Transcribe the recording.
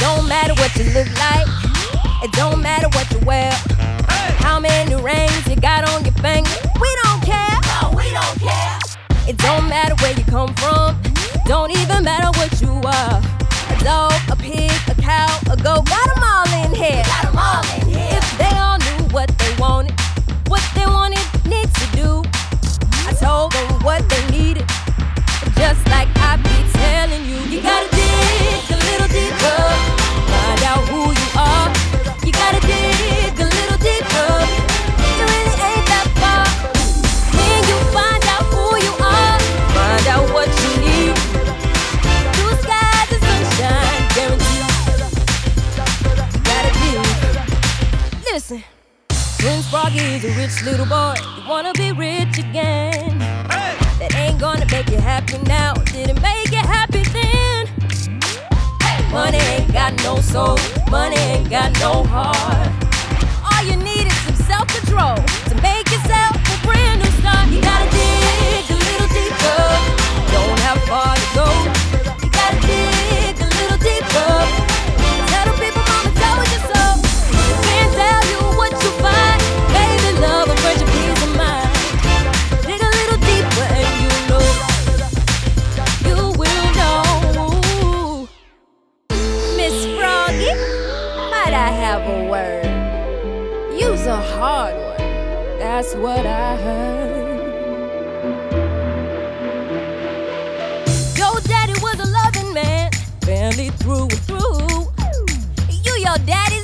don't matter what you look like. It don't matter what you wear. How many rings you got on your finger. We don't care. No, we don't care. It don't matter where you come from. Don't even matter what you are. A dog, a pig, a cow, a goat. Got them all in here. Got them all in here. If they all knew what they wanted needs to do. I told them what they needed. Just like I be telling you. You gotta dig a little deeper. Find out who you are. You gotta dig a little deeper. It really ain't that far. When you find out who you are, find out what you need. Blue skies and sunshine, guaranteed. You gotta dig. Listen, Prince Froggy is a rich little boy. You wanna be rich again. That ain't gonna make you happy now. Didn't make you happy then. Money ain't got no soul. Money ain't got no heart. All you need is some self-control to make yourself a brand new start. You gotta dig a little deeper. Don't have far to go. You gotta dig a little deeper. Tell the people mama told you so. Can't tell you what you find. Baby, love will bring you peace of mind. Dig a little deeper and you know. You will know. Miss Froggy, might I have a word? You's a hard one, that's what I heard. Your daddy was a loving man, family through and through. You your daddy